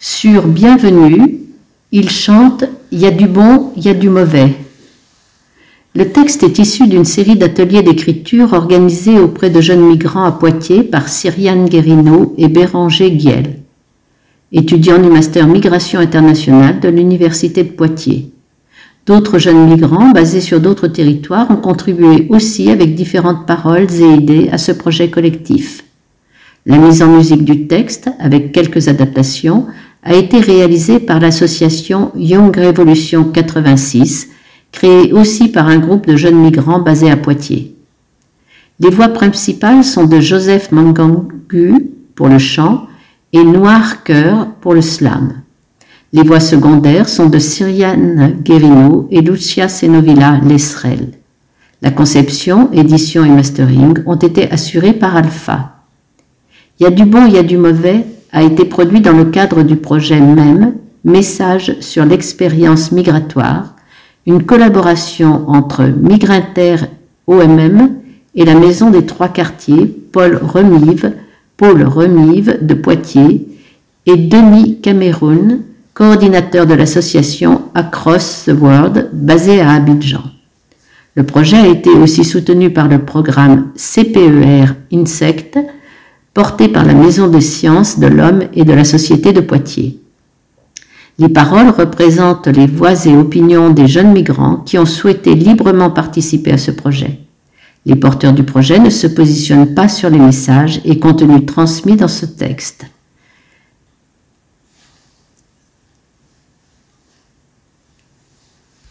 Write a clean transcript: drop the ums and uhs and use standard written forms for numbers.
Sur Bienvenue, il chante « Il y a du bon, il y a du mauvais ». Le texte est issu d'une série d'ateliers d'écriture organisés auprès de jeunes migrants à Poitiers par Cyriane Guérino et Béranger Guiel, étudiants du Master Migration Internationale de l'Université de Poitiers. D'autres jeunes migrants basés sur d'autres territoires ont contribué aussi avec différentes paroles et idées à ce projet collectif. La mise en musique du texte, avec quelques adaptations, a été réalisée par l'association Young Revolution 86, créée aussi par un groupe de jeunes migrants basés à Poitiers. Les voix principales sont de Joseph Mangangu pour le chant et Noir Cœur pour le slam. Les voix secondaires sont de Cyriane Guérino et Lucia Senovilla Lesrel. La conception, édition et mastering ont été assurés par Alpha. Il y a du bon, il y a du mauvais a été produit dans le cadre du projet MEM, Message sur l'expérience migratoire, une collaboration entre Migrinter OMM et la Maison des Trois Quartiers, Paul Remive de Poitiers, et Denis Cameroun, coordinateur de l'association Across the World, basée à Abidjan. Le projet a été aussi soutenu par le programme CPER Insect, porté par la Maison des sciences de l'homme et de la société de Poitiers. Les paroles représentent les voix et opinions des jeunes migrants qui ont souhaité librement participer à ce projet. Les porteurs du projet ne se positionnent pas sur les messages et contenus transmis dans ce texte.